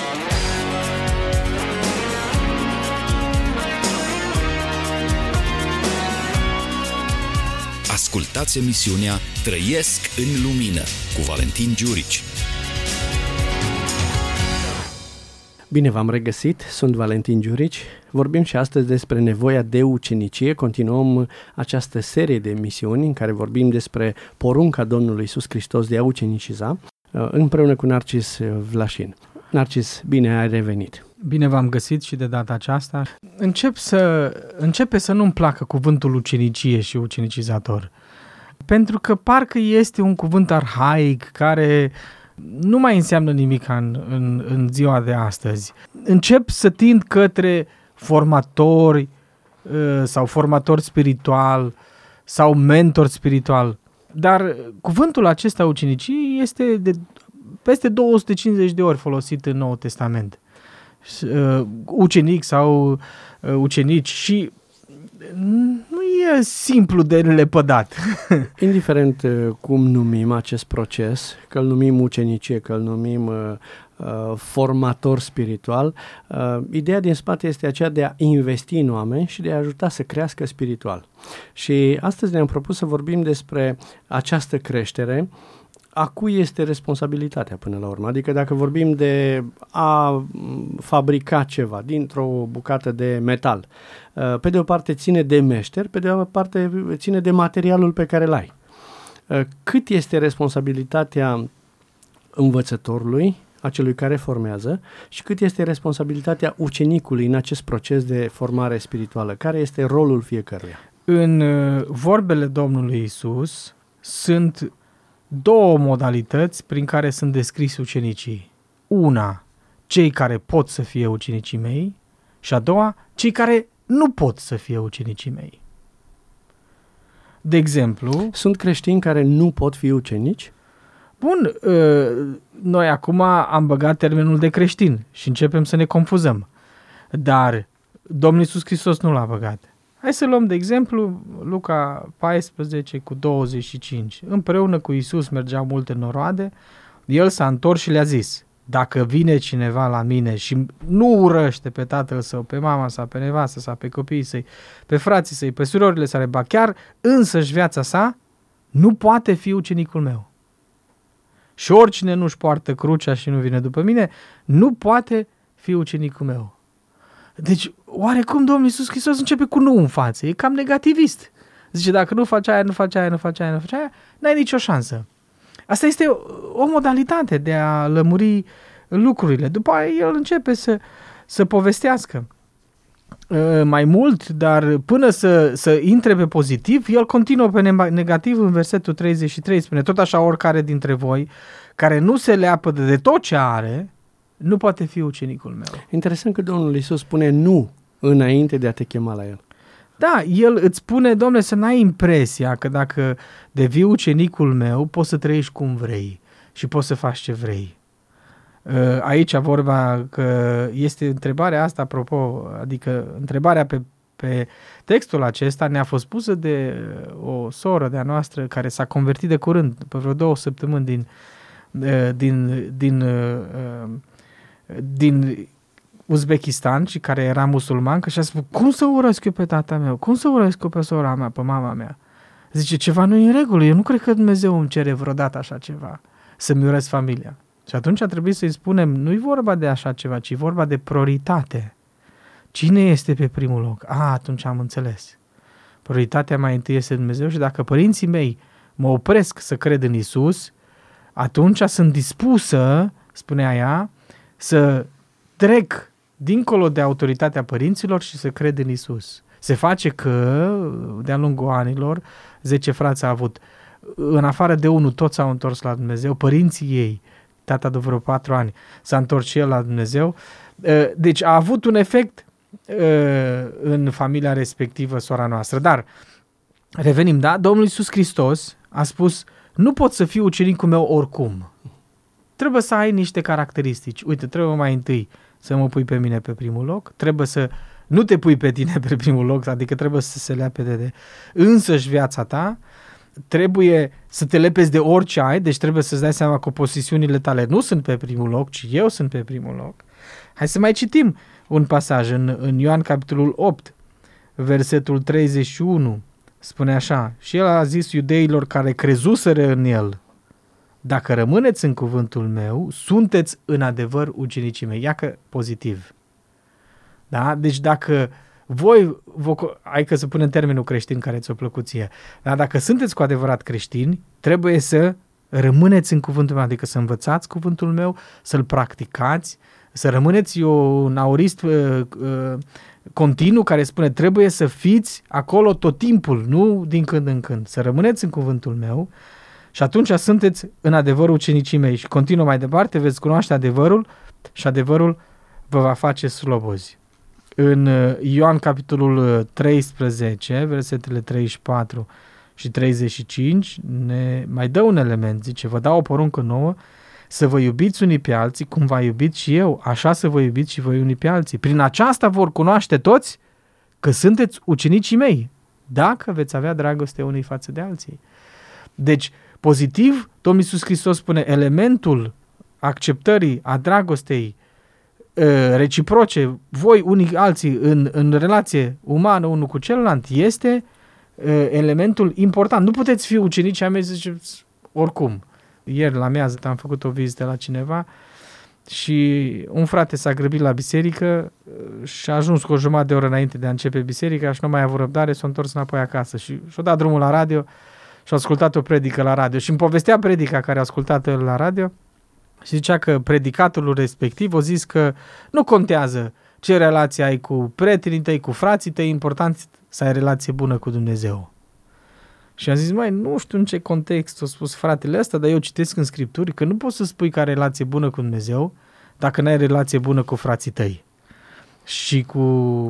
Ascultați emisiunea Trăiesc în Lumină cu Valentin Giurici. Bine v-am regăsit, sunt Valentin Giurici. Vorbim și astăzi despre nevoia de ucenicie. Continuăm această serie de emisiuni în care vorbim despre porunca Domnului Iisus Hristos de a uceniciza, împreună cu Narcis Vlașin. Narcis, bine ai revenit! Bine v-am găsit și de data aceasta. Începe să nu-mi placă cuvântul ucenicie și ucenicizator, pentru că parcă este un cuvânt arhaic care nu mai înseamnă nimic în ziua de astăzi. Încep să tind către formatori sau formator spiritual sau mentor spiritual, dar cuvântul acesta ucenicie este de peste 250 de ori folosit în Noul Testament. Ucenic sau ucenici și nu e simplu de lepădat. Indiferent cum numim acest proces, că îl numim ucenicie, că îl numim formator spiritual, ideea din spate este aceea de a investi în oameni și de a ajuta să crească spiritual. Și astăzi ne-am propus să vorbim despre această creștere. A cui este responsabilitatea până la urmă? Adică dacă vorbim de a fabrica ceva dintr-o bucată de metal, pe de o parte ține de meșter, pe de o parte ține de materialul pe care îl ai. Cât este responsabilitatea învățătorului, a celui care formează, și cât este responsabilitatea ucenicului în acest proces de formare spirituală? Care este rolul fiecăruia? În vorbele Domnului Iisus sunt două modalități prin care sunt descriși ucenicii. Una, cei care pot să fie ucenicii mei, și a doua, cei care nu pot să fie ucenicii mei. De exemplu, sunt creștini care nu pot fi ucenici? Bun, noi acum am băgat termenul de creștin și începem să ne confuzăm. Dar Domnul Iisus Hristos nu l-a băgat. Hai să luăm de exemplu Luca 14 cu 25. Împreună cu Iisus mergeau multe noroade, el s-a întors și le-a zis: dacă vine cineva la mine și nu urăște pe tatăl său, pe mama sa, pe nevastă sa, pe copiii săi, pe frații săi, pe surorile sale, ba chiar însăși viața sa, nu poate fi ucenicul meu. Și oricine nu-și poartă crucea și nu vine după mine, nu poate fi ucenicul meu. Deci, oarecum Domnul Iisus Hristos începe cu nu în față, e cam negativist. Zice, dacă nu faci aia, nu faci aia, nu faci aia, nu faci aia, n-ai nicio șansă. Asta este o modalitate de a lămuri lucrurile. După aia el începe să povestească mai mult, dar până să intre pe pozitiv, el continuă pe negativ în versetul 33, spune: tot așa oricare dintre voi care nu se leapădă de tot ce are, nu poate fi ucenicul meu. Interesant că Domnul Iisus spune nu înainte de a te chema la el. Da, el îți spune, Dom'le, să n-ai impresia că dacă devii ucenicul meu, poți să trăiești cum vrei și poți să faci ce vrei. Aici vorba că este întrebarea asta, apropo, adică întrebarea pe textul acesta ne-a fost pusă de o soră de-a noastră care s-a convertit de curând, pe vreo 2 săptămâni din Uzbekistan și care era musulman, că și-a spus: cum să urăsc eu pe tata meu? Cum să urăsc eu pe sora mea, pe mama mea? Zice, ceva nu e în regulă, eu nu cred că Dumnezeu îmi cere vreodată așa ceva, să-mi urăsc familia. Și atunci a trebuit să-i spunem, nu-i vorba de așa ceva, ci vorba de prioritate. Cine este pe primul loc? Atunci am înțeles. Prioritatea mai întâi este Dumnezeu și dacă părinții mei mă opresc să cred în Iisus, atunci sunt dispusă, spunea ea, să trec dincolo de autoritatea părinților și să cred în Iisus. Se face că, de-a lungul anilor, 10 frați a avut. În afară de unul, toți s-au întors la Dumnezeu, părinții ei, tata de vreo 4 ani, s-a întors și el la Dumnezeu. Deci a avut un efect în familia respectivă, sora noastră. Dar, revenim, da? Domnul Iisus Hristos a spus, nu pot să fiu ucenicul meu oricum. Trebuie să ai niște caracteristici. Uite, trebuie mai întâi să mă pui pe mine pe primul loc, trebuie să nu te pui pe tine pe primul loc, adică trebuie să se leapede de însăși viața ta, trebuie să te lepezi de orice ai, deci trebuie să-ți dai seama că posesiunile tale nu sunt pe primul loc, ci eu sunt pe primul loc. Hai să mai citim un pasaj în Ioan capitolul 8, versetul 31. Spune așa: și el a zis iudeilor care crezuseră în el: dacă rămâneți în cuvântul meu, sunteți în adevăr ucenicii mei. Ia că pozitiv. Da? Deci dacă voi, hai că să punem termenul creștin care ți-o plăcut ție, dar dacă sunteți cu adevărat creștini, trebuie să rămâneți în cuvântul meu, adică să învățați cuvântul meu, să-l practicați, să rămâneți un aurist continuu care spune trebuie să fiți acolo tot timpul, nu din când în când, să rămâneți în cuvântul meu și atunci sunteți în adevăr ucenicii mei. Și continuă mai departe, veți cunoaște adevărul și adevărul vă va face slobozi. În Ioan capitolul 13, versetele 34 și 35, ne mai dă un element, zice: vă dau o poruncă nouă, să vă iubiți unii pe alții cum v-a iubit și eu, așa să vă iubiți și voi unii pe alții. Prin aceasta vor cunoaște toți că sunteți ucenicii mei, dacă veți avea dragoste unii față de alții. Deci, pozitiv, Domnul Iisus Hristos spune, elementul acceptării, a dragostei reciproce, voi unii alții în relație umană unul cu celălalt, este elementul important. Nu puteți fi ucenici ai mei, ziceți, oricum. Ieri la miază am făcut o vizită la cineva și un frate s-a grăbit la biserică și a ajuns cu o jumătate de oră înainte de a începe biserica și nu mai a avut răbdare, s-a întors înapoi acasă și și-a dat drumul la radio și a ascultat o predică la radio și îmi povestea predica care a ascultat el la radio și zicea că predicatorul respectiv a zis că nu contează ce relație ai cu prietenii tăi, cu frații tăi, important să ai relație bună cu Dumnezeu. Și am zis, măi, nu știu în ce context a spus fratele ăsta, dar eu citesc în Scripturi că nu poți să spui că ai relație bună cu Dumnezeu dacă n-ai relație bună cu frații tăi și cu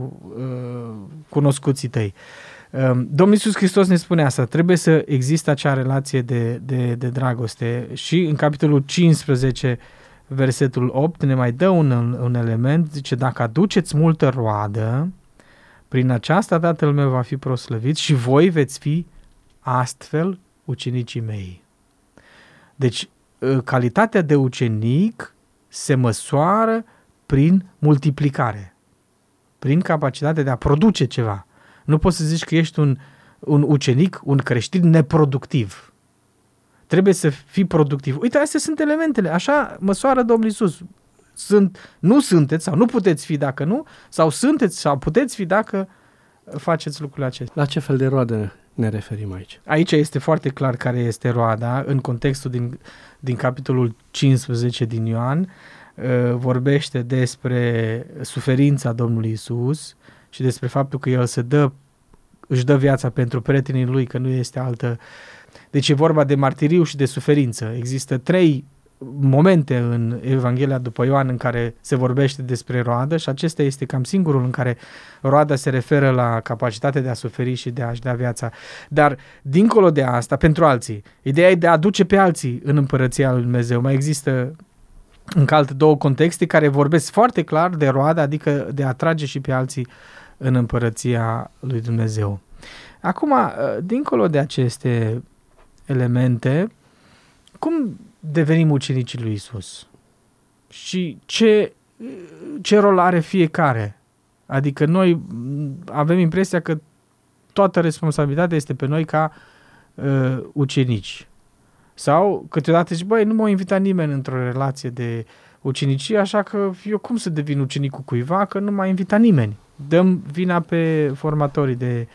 cunoscuții tăi. Domnul Iisus Hristos ne spune asta, trebuie să existe acea relație de dragoste și în capitolul 15, versetul 8, ne mai dă un element, zice, dacă aduceți multă roadă, prin aceasta Tatăl meu va fi proslăvit și voi veți fi astfel ucenicii mei. Deci, calitatea de ucenic se măsoară prin multiplicare, prin capacitatea de a produce ceva. Nu poți să zici că ești un ucenic, un creștin neproductiv. Trebuie să fii productiv. Uite, astea sunt elementele. Așa măsoară Domnul Iisus. Nu sunteți sau nu puteți fi dacă nu, sau sunteți sau puteți fi dacă faceți lucrurile acestea. La ce fel de roadă ne referim aici? Aici este foarte clar care este roada. În contextul din capitolul 15 din Ioan vorbește despre suferința Domnului Iisus și despre faptul că El își dă viața pentru prietenii Lui, că nu este altă. Deci e vorba de martiriu și de suferință. Există 3 momente în Evanghelia după Ioan în care se vorbește despre roadă și acesta este cam singurul în care roada se referă la capacitatea de a suferi și de a-și da viața. Dar dincolo de asta, pentru alții, ideea e de a aduce pe alții în împărăția lui Dumnezeu. Mai există încă alte 2 contexte care vorbesc foarte clar de roadă, adică de a atrage și pe alții în împărăția lui Dumnezeu. Acum, dincolo de aceste elemente, cum devenim ucenicii lui Iisus? Și ce rol are fiecare? Adică noi avem impresia că toată responsabilitatea este pe noi ca ucenici. Sau câteodată zici, băi, nu m-a invitat nimeni într-o relație de ucenicie, așa că eu cum să devin ucenicul cuiva, că nu m-a invitat nimeni. Dăm vina pe formatorii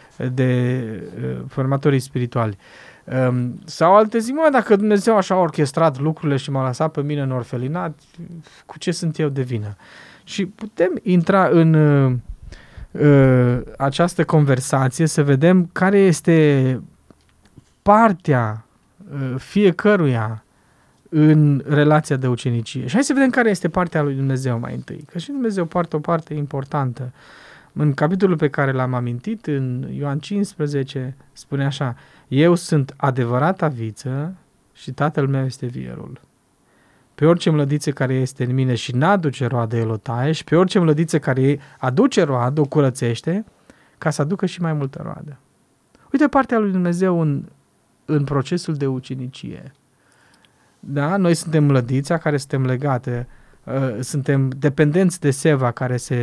formatorii spirituali. Sau alte zic, dacă Dumnezeu așa a orchestrat lucrurile și m-a lăsat pe mine în orfelinat, cu ce sunt eu de vină? Și putem intra în această conversație să vedem care este partea fiecăruia în relația de ucenicie. Și hai să vedem care este partea lui Dumnezeu mai întâi. Că și Dumnezeu poartă o parte importantă. În capitolul pe care l-am amintit, în Ioan 15, spune așa, eu sunt adevărata viță și Tatăl meu este vierul. Pe orice mlădiță care este în mine și n-aduce roadă, el o taie, și pe orice mlădiță care aduce roadă, o curățește, ca să aducă și mai multă roadă. Uite partea lui Dumnezeu în procesul de ucenicie. Da? Noi suntem mlădița care suntem legate suntem dependenți de seva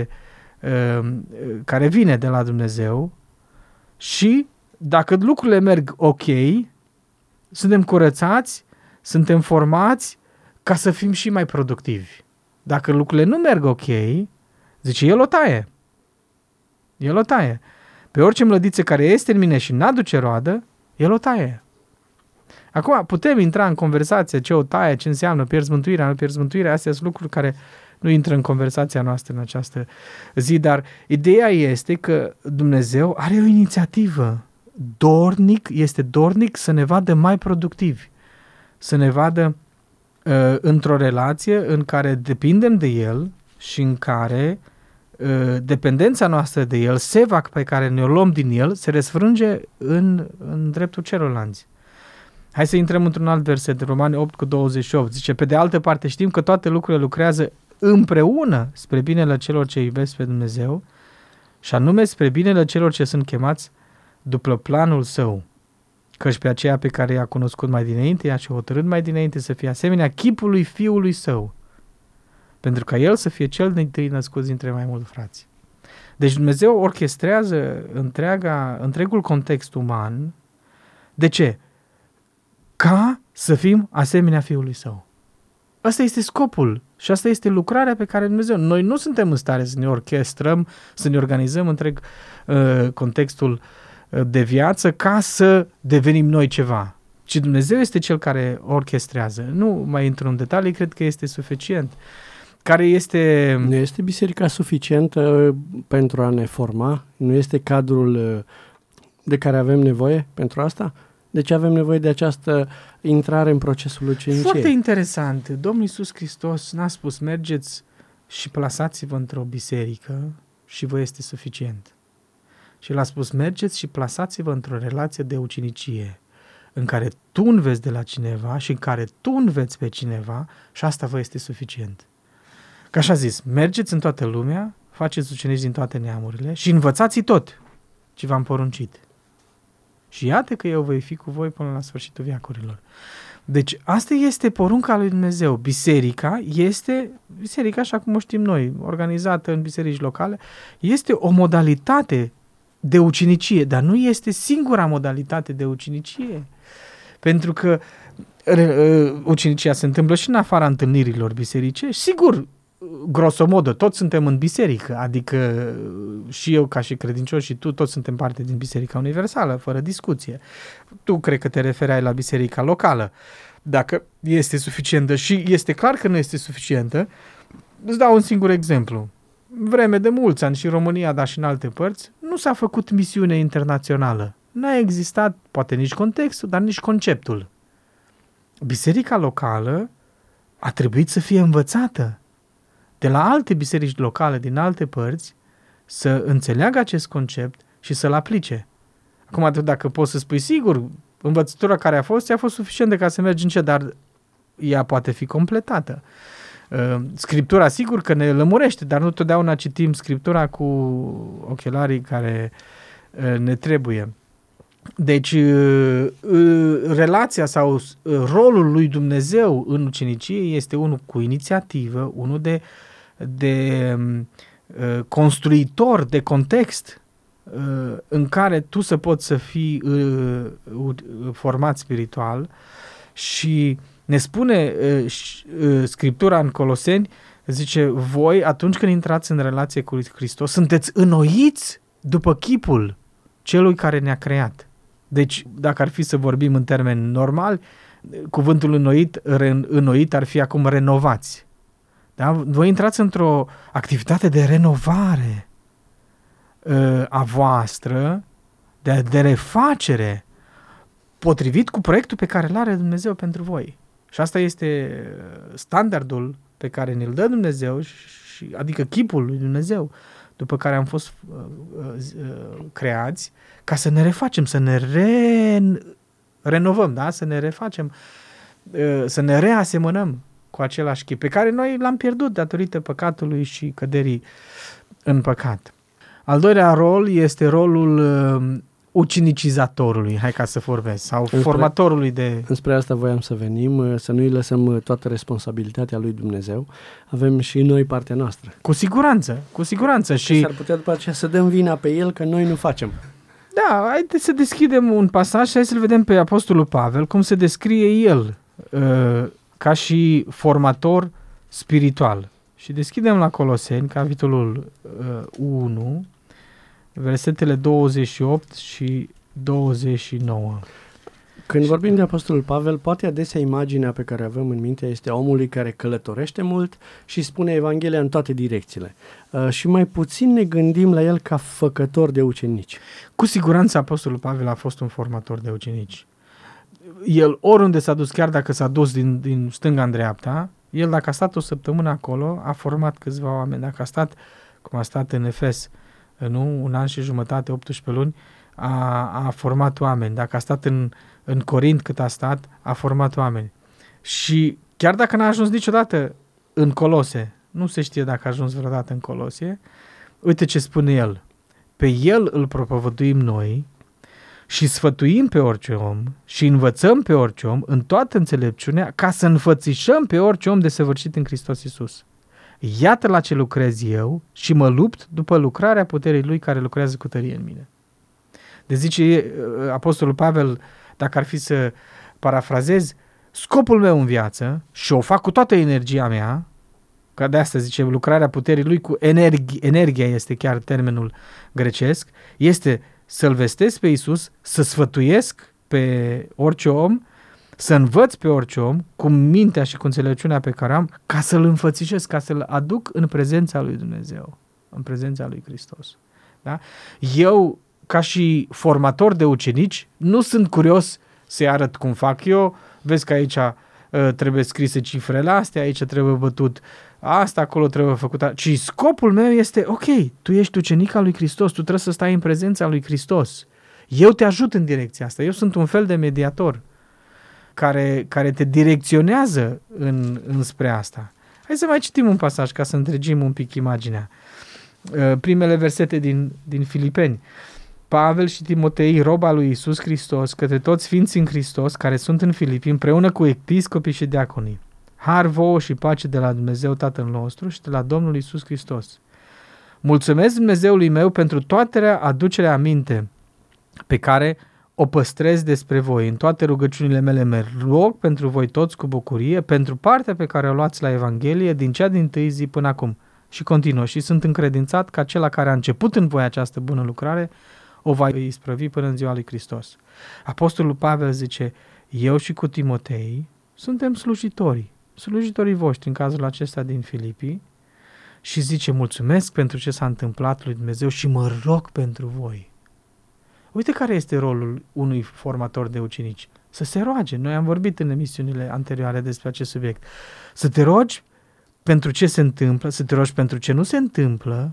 care vine de la Dumnezeu și dacă lucrurile merg ok, suntem curățați, suntem formați ca să fim și mai productivi. Dacă lucrurile nu merg ok, zice, El o taie. El o taie. Pe orice mlădiță care este în mine și n-aduce roadă, El o taie. Acum putem intra în conversație ce o taie, ce înseamnă, pierzi mântuirea, nu pierzi mântuirea, astea sunt lucruri care nu intră în conversația noastră în această zi, dar ideea este că Dumnezeu are o inițiativă. Este dornic să ne vadă mai productivi, să ne vadă într-o relație în care depindem de El și în care dependența noastră de El, seva pe care ne-o luăm din El, se răsfrânge în dreptul celorlalți. Hai să intrăm într-un alt verset, Romani 8:28. Zice, pe de altă parte știm că toate lucrurile lucrează împreună spre binele celor ce iubesc pe Dumnezeu și anume spre binele celor ce sunt chemați după planul Său. Căci pe aceea pe care i-a cunoscut mai dinainte, i-a și hotărât mai dinainte să fie asemenea chipului Fiului Său, pentru ca El să fie cel dintâi născut dintre mai mulți frați. Deci Dumnezeu orchestrează întregul context uman. De ce? Ca să fim asemenea Fiului Său. Asta este scopul și asta este lucrarea pe care Dumnezeu. Noi nu suntem în stare să ne orchestrăm, să ne organizăm întreg contextul de viață ca să devenim noi ceva. Ci Dumnezeu este Cel care orchestrează. Nu mai intru în detalii, cred că este suficient. Nu este biserica suficientă pentru a ne forma? Nu este cadrul de care avem nevoie pentru asta? De ce avem nevoie de această intrare în procesul uceniciei? Foarte interesant. Domnul Iisus Hristos n-a spus mergeți și plasați-vă într-o biserică și vă este suficient. Și l-a spus mergeți și plasați-vă într-o relație de ucenicie în care tu înveți de la cineva și în care tu înveți pe cineva și asta vă este suficient. Că așa zis, mergeți în toată lumea, faceți ucenici din toate neamurile și învățați tot ce v-am poruncit. Și iată că eu voi fi cu voi până la sfârșitul veacurilor. Deci asta este porunca lui Dumnezeu. Biserica, așa cum o știm noi, organizată în biserici locale, este o modalitate de ucenicie, dar nu este singura modalitate de ucenicie. Pentru că ucenicia se întâmplă și în afara întâlnirilor bisericești. Sigur, grosomodă, toți suntem în biserică, adică și eu ca și credincios și tu, toți suntem parte din Biserica Universală, fără discuție. Tu cred că te referai la biserica locală. Dacă este suficientă și este clar că nu este suficientă, îți dau un singur exemplu. Vreme de mulți ani și în România, dar și în alte părți, nu s-a făcut misiune internațională. N-a existat, poate nici contextul, dar nici conceptul. Biserica locală a trebuit să fie învățată de la alte biserici locale din alte părți să înțeleagă acest concept și să-l aplice. Acum, dacă poți să spui, sigur, învățătura care a fost suficientă ca să mergi în ce, dar ea poate fi completată. Scriptura, sigur că ne lămurește, dar nu totdeauna citim Scriptura cu ochelarii care ne trebuie. Deci, relația sau rolul lui Dumnezeu în ucenicie este unul cu inițiativă, unul de construitor de context în care tu să poți să fii format spiritual și ne spune Scriptura în Coloseni, zice, voi atunci când intrați în relație cu Hristos sunteți înnoiți după chipul celui care ne-a creat. Deci, dacă ar fi să vorbim în termeni normali, cuvântul înnoit ar fi acum renovați. Da? Voi intrați într-o activitate de renovare a voastră, de refacere, potrivit cu proiectul pe care îl are Dumnezeu pentru voi. Și asta este standardul pe care ne-l dă Dumnezeu, adică chipul lui Dumnezeu, după care am fost creați, ca să ne refacem, să ne renovăm, da? Să ne refacem, să ne reasemănăm cu același chip pe care noi l-am pierdut datorită păcatului și căderii în păcat. Al doilea rol este rolul ucinicizatorului, hai ca să vorbesc, sau formatorului de... Înspre asta voiam să venim, să nu-i lăsăm toată responsabilitatea lui Dumnezeu. Avem și noi partea noastră. Cu siguranță. Și s-ar putea după aceea să dăm vina pe el că noi nu facem. Da, haideți să deschidem un pasaj și hai să-l vedem pe Apostolul Pavel, cum se descrie el ca și formator spiritual. Și deschidem la Coloseni, capitolul 1, versetele 28 și 29. Când vorbim de Apostolul Pavel, poate adesea imaginea pe care avem în minte este a omului care călătorește mult și spune Evanghelia în toate direcțiile. Și mai puțin ne gândim la el ca făcător de ucenici. Cu siguranță Apostolul Pavel a fost un formator de ucenici. El oriunde s-a dus, chiar dacă s-a dus din stânga în dreapta, el dacă a stat o săptămână acolo, a format câțiva oameni. Dacă a stat, cum a stat în Efes, nu, 1 an și jumătate, 18 luni, a format oameni. Dacă a stat în Corint cât a stat, a format oameni. Și chiar dacă n-a ajuns niciodată în Colose, nu se știe dacă a ajuns vreodată în Colosie, uite ce spune el. Pe el îl propovăduim noi și sfătuim pe orice om și învățăm pe orice om în toată înțelepciunea ca să înfățișăm pe orice om desăvârșit în Hristos Iisus. Iată la ce lucrez eu și mă lupt după lucrarea puterii lui care lucrează cu tărie în mine. Deci zice Apostolul Pavel, dacă ar fi să parafrazez, scopul meu în viață, și o fac cu toată energia mea, că de asta zice lucrarea puterii lui cu energia este chiar termenul grecesc, este să-L vestesc pe Iisus, să sfătuiesc pe orice om, să învăț pe orice om cu mintea și cu înțelepciunea pe care am, ca să-L înfățișez, ca să-L aduc în prezența lui Dumnezeu, în prezența lui Hristos. Da? Eu, ca și formator de ucenici, nu sunt curios să-i arăt cum fac eu, vezi că aici trebuie scrise cifrele astea, aici trebuie bătut asta, acolo trebuie făcut, ci scopul meu este, ok, tu ești ucenic al lui Hristos, tu trebuie să stai în prezența lui Hristos. Eu te ajut în direcția asta, eu sunt un fel de mediator care te direcționează înspre asta. Hai să mai citim un pasaj ca să întregim un pic imaginea. Primele versete din Filipeni. Pavel și Timotei, roba lui Iisus Hristos, către toți sfinții în Hristos care sunt în Filipi, împreună cu episcopii și diaconii. Har vouă și pace de la Dumnezeu Tatăl nostru și de la Domnul Iisus Hristos. Mulțumesc Dumnezeului meu pentru toată aducerea aminte pe care o păstrez despre voi. În toate rugăciunile mele mă rog pentru voi toți cu bucurie, pentru partea pe care o luați la Evanghelie din cea dintâi zi până acum. Și continuă. Și sunt încredințat că acela care a început în voi această bună lucrare o va isprăvi până în ziua lui Hristos. Apostolul Pavel zice, eu și cu Timotei suntem slujitorii voștri în cazul acesta din Filipii și zice, mulțumesc pentru ce s-a întâmplat lui Dumnezeu și mă rog pentru voi. Uite care este rolul unui formator de ucenici. Să se roage. Noi am vorbit în emisiunile anterioare despre acest subiect. Să te rogi pentru ce se întâmplă, să te rogi pentru ce nu se întâmplă,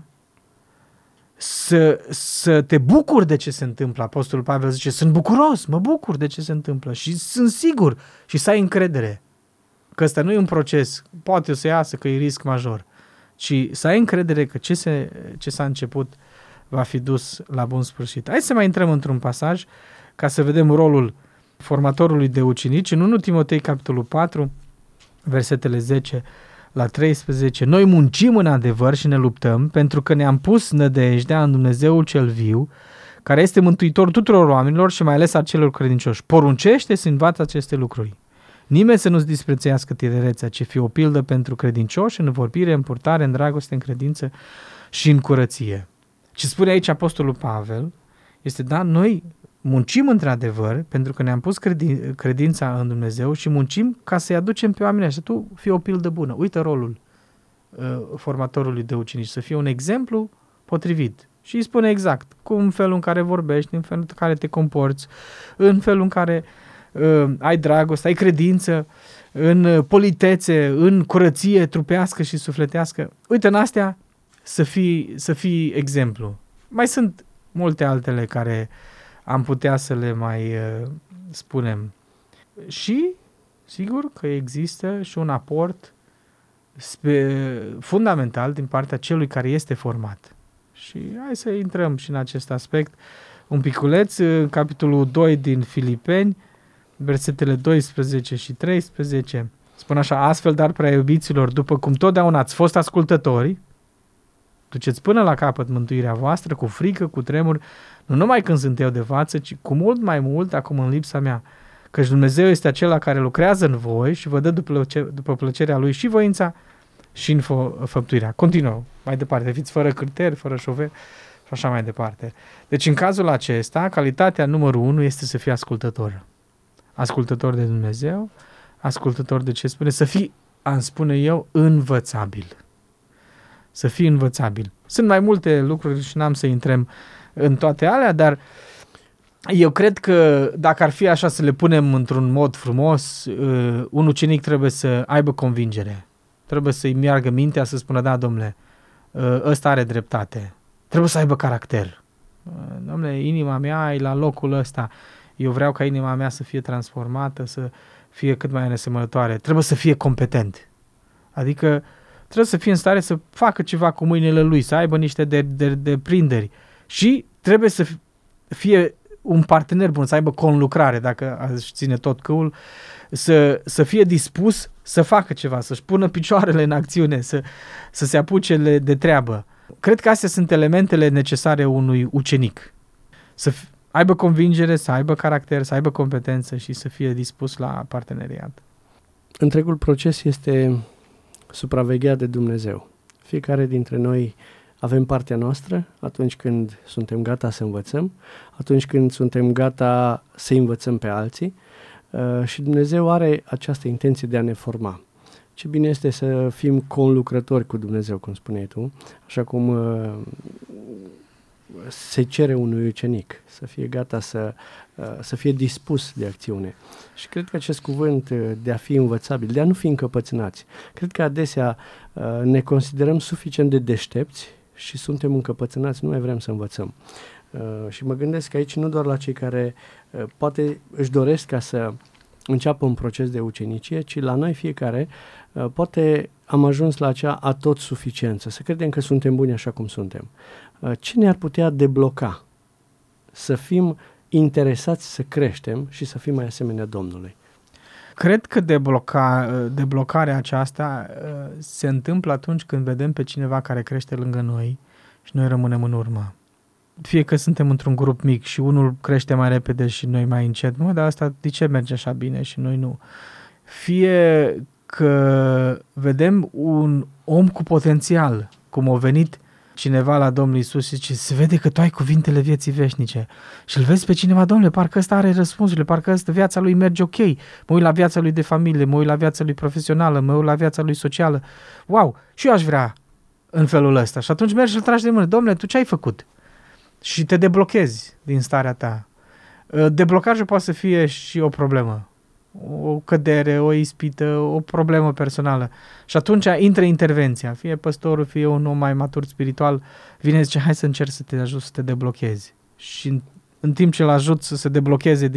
să te bucuri de ce se întâmplă. Apostolul Pavel zice, sunt bucuros, mă bucur de ce se întâmplă și sunt sigur și să ai încredere că ăsta nu e un proces, poate să iasă că e risc major, ci să ai încredere că ce s-a început va fi dus la bun sfârșit. Hai să mai intrăm într-un pasaj ca să vedem rolul formatorului de ucenici. În 1 Timotei, capitolul 4, versetele 10 la 13, noi muncim în adevăr și ne luptăm pentru că ne-am pus nădejdea în Dumnezeul cel viu, care este mântuitor tuturor oamenilor și mai ales a celor credincioși. Poruncește să învață aceste lucruri. Nimeni să nu-ți disprețuiască tinerețea, ci fie o pildă pentru credincioși în vorbire, în purtare, în dragoste, în credință și în curăție. Ce spune aici Apostolul Pavel este, da, noi muncim într-adevăr pentru că ne-am pus credința în Dumnezeu și muncim ca să-i aducem pe oamenii așa. Tu fii o pildă bună. Uită rolul formatorului de ucenici, să fie un exemplu potrivit. Și îi spune exact cum în felul în care vorbești, în felul în care te comporți, în felul în care ai dragoste, ai credință, în politețe, în curăție trupească și sufletească. Uite, în astea să fii exemplu. Mai sunt multe altele care am putea să le mai spunem. Și sigur că există și un aport fundamental din partea celui care este format. Și hai să intrăm și în acest aspect. un piculeț, capitolul 2 din Filipeni, versetele 12 și 13. Spune așa: astfel, dar, prea iubiților, după cum totdeauna ați fost ascultători, duceți până la capăt mântuirea voastră, cu frică, cu tremur, nu numai când sunt eu de față, ci cu mult mai mult acum în lipsa mea. Căci Dumnezeu este acela care lucrează în voi și vă dă după plăcerea Lui și voința și în făptuirea. Continuă mai departe, fiți fără cârteri, fără șofer și așa mai departe. Deci în cazul acesta, calitatea numărul 1 este să fii ascultător. Ascultător de Dumnezeu, ascultător de ce spune, să fii, am spune eu, învățabil. Să fii învățabil. Sunt mai multe lucruri și n-am să intrăm în toate alea, dar eu cred că dacă ar fi așa să le punem într-un mod frumos, un ucenic trebuie să aibă convingere. Trebuie să-i meargă mintea să spună: da, domnule, ăsta are dreptate. Trebuie să aibă caracter. Domnule, inima mea e la locul ăsta. Eu vreau ca inima mea să fie transformată, să fie cât mai nesemănătoare. Trebuie să fie competent. Adică trebuie să fie în stare să facă ceva cu mâinile lui, să aibă niște deprinderi. Și trebuie să fie un partener bun, să aibă conlucrare, dacă aș ține tot căul, să fie dispus să facă ceva, să-și pună picioarele în acțiune, să se apuce de treabă. Cred că astea sunt elementele necesare unui ucenic. Să aibă convingere, să aibă caracter, să aibă competență și să fie dispus la parteneriat. Întregul proces este supravegheat de Dumnezeu. Fiecare dintre noi avem partea noastră atunci când suntem gata să învățăm, atunci când suntem gata să învățăm pe alții și Dumnezeu are această intenție de a ne forma. Ce bine este să fim conlucrători cu Dumnezeu, cum spuneai tu, așa cum se cere unui ucenic, să fie gata să fie dispus de acțiune. Și cred că acest cuvânt de a fi învățabil, de a nu fi încăpățânați, cred că adesea ne considerăm suficient de deștepți și suntem încăpățânați, nu mai vrem să învățăm. Și mă gândesc aici nu doar la cei care poate își doresc ca să înceapă un proces de ucenicie, ci la noi fiecare poate am ajuns la acea atot suficiență, să credem că suntem buni așa cum suntem. Ce ne-ar putea debloca? Să fim interesați să creștem și să fim mai asemenea Domnului. Cred că deblocarea aceasta se întâmplă atunci când vedem pe cineva care crește lângă noi și noi rămânem în urmă. Fie că suntem într-un grup mic și unul crește mai repede și noi mai încet, dar asta de ce merge așa bine și noi nu? Fie că vedem un om cu potențial, cum a venit cineva la Domnul Iisus și zice: se vede că tu ai cuvintele vieții veșnice. Și îl vezi pe cineva: domnule, parcă ăsta are răspunsurile, parcă ăsta viața lui merge ok. Mă uit la viața lui de familie, mă uit la viața lui profesională, mă uit la viața lui socială. Wow, și eu aș vrea în felul ăsta. Și atunci mergi și îl tragi de mână: domnule, tu ce ai făcut? Și te deblochezi din starea ta. Deblocajul poate să fie și o problemă, o cădere, o ispită, o problemă personală. Și atunci intră intervenția. Fie păstorul, fie un om mai matur spiritual, vine și zice: hai să încerc să te ajut să te deblochezi. Și în timp ce îl ajut să se deblocheze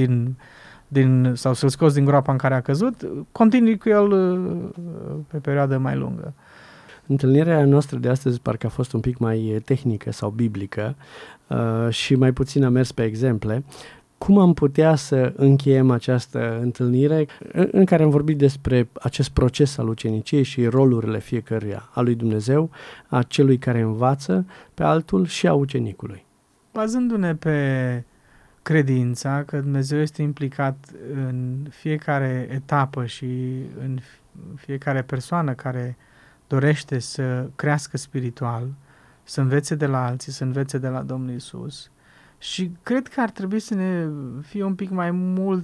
sau să-l scoți din groapa în care a căzut, continui cu el pe perioadă mai lungă. Întâlnirea noastră de astăzi parcă a fost un pic mai tehnică sau biblică și mai puțin a mers pe exemple. Cum am putea să încheiem această întâlnire în care am vorbit despre acest proces al uceniciei și rolurile fiecăruia, a lui Dumnezeu, a celui care învață pe altul și a ucenicului? Bazându-ne pe credința că Dumnezeu este implicat în fiecare etapă și în fiecare persoană care dorește să crească spiritual, să învețe de la alții, să învețe de la Domnul Iisus. Și cred că ar trebui să ne fie un pic mai mult,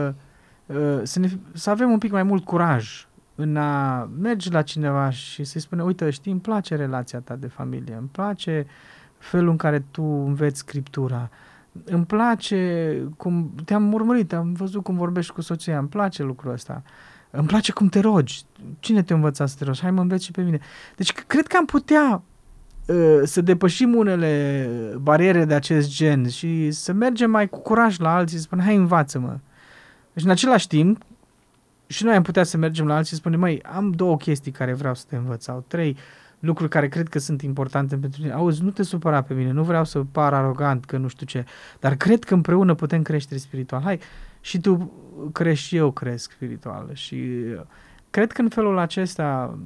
să avem un pic mai mult curaj în a merge la cineva și să-i spune: uite, știi, îmi place relația ta de familie, îmi place felul în care tu înveți Scriptura, îmi place cum te-am urmărit, am văzut cum vorbești cu soția, îmi place lucrul ăsta. Îmi place cum te rogi. Cine te învăța să te rogi? Hai, mă înveți și pe mine. Deci cred că am putea să depășim unele bariere de acest gen și să mergem mai cu curaj la alții și să spunem: hai, învață-mă. Deci în același timp și noi am putea să mergem la alții și să spunem: măi, am 2 chestii care vreau să te învăț sau 3. lucruri care cred că sunt importante pentru tine. Auzi, nu te supăra pe mine, nu vreau să par arogant, că nu știu ce, dar cred că împreună putem crește spiritual. Hai, și tu crești și eu cresc spiritual. Și cred că în felul acesta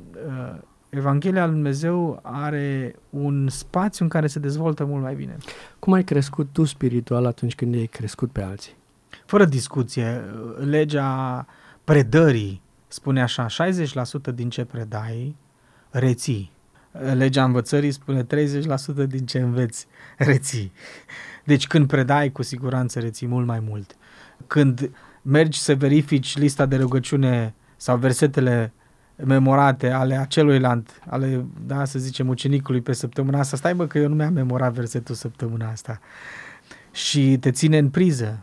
Evanghelia lui Dumnezeu are un spațiu în care se dezvoltă mult mai bine. Cum ai crescut tu spiritual atunci când ai crescut pe alții? Fără discuție, legea predării spune așa, 60% din ce predai, reții. Legea învățării spune 30% din ce înveți, reții. Deci când predai, cu siguranță reții mult mai mult. Când mergi să verifici lista de rugăciune sau versetele memorate ale aceluilant, să zicem, ucenicului pe săptămâna asta, stai bă că eu nu mi-am memorat versetul săptămâna asta. Și te ține în priză,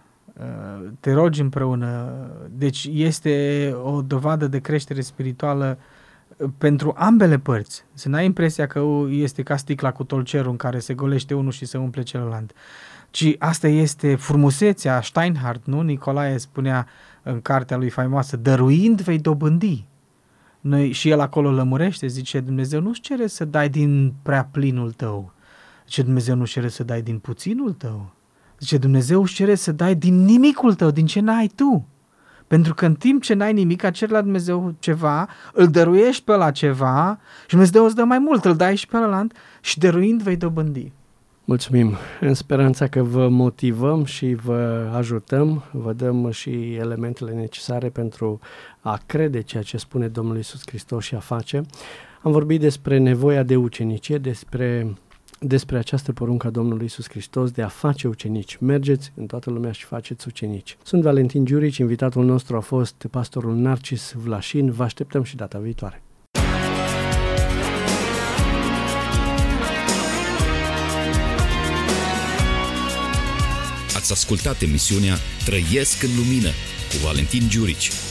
te rogi împreună. Deci este o dovadă de creștere spirituală pentru ambele părți. Să n-ai impresia că este ca sticla cu tolcerul în care se golește unul și se umple celălalt. Ci asta este frumusețea. Steinhardt, nu? Nicolae spunea în cartea lui faimoasă, dăruind vei dobândi. Și el acolo lămurește, zice, Dumnezeu nu-ți cere să dai din prea plinul tău. Zice, Dumnezeu nu-ți cere să dai din puținul tău. Zice, Dumnezeu își cere să dai din nimicul tău, din ce n-ai tu. Pentru că în timp ce n-ai nimic, ceri la Dumnezeu ceva, îl dăruiești pe ăla ceva și Dumnezeu îți dă mai mult, îl dai și pe ălălant și dăruind vei dobândi. Mulțumim! În speranța că vă motivăm și vă ajutăm, vă dăm și elementele necesare pentru a crede ceea ce spune Domnul Iisus Hristos și a face. Am vorbit despre nevoia de ucenicie, despre această poruncă a Domnului Iisus Hristos de a face ucenici. Mergeți în toată lumea și faceți ucenici. Sunt Valentin Giurici, invitatul nostru a fost pastorul Narcis Vlașin. Vă așteptăm și data viitoare. Ați ascultat emisiunea Trăiesc în Lumină cu Valentin Giurici.